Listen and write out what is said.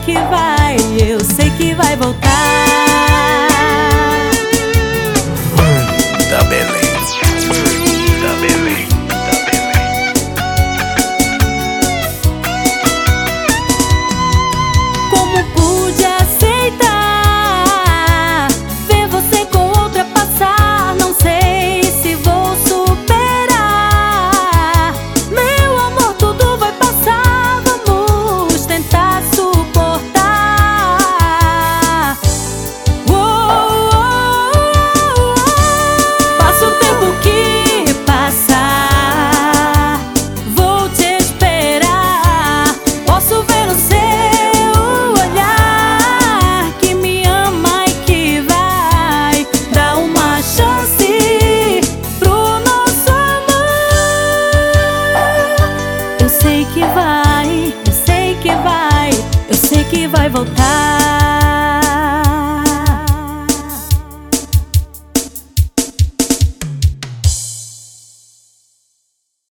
que vai, eu sei que vai voltar. Manda Belém, manda Belém, manda Belém. Como pude aceitar ver você com outra passar? Não sei se vou superar. Meu amor, tudo vai passar, vamos tentar suportar. Passa o tempo que passar, vou te esperar. Posso ver no seu olhar que me ama e que vai dar uma chance pro nosso amor. Eu sei que vai, eu sei que vai, eu sei que vai voltar.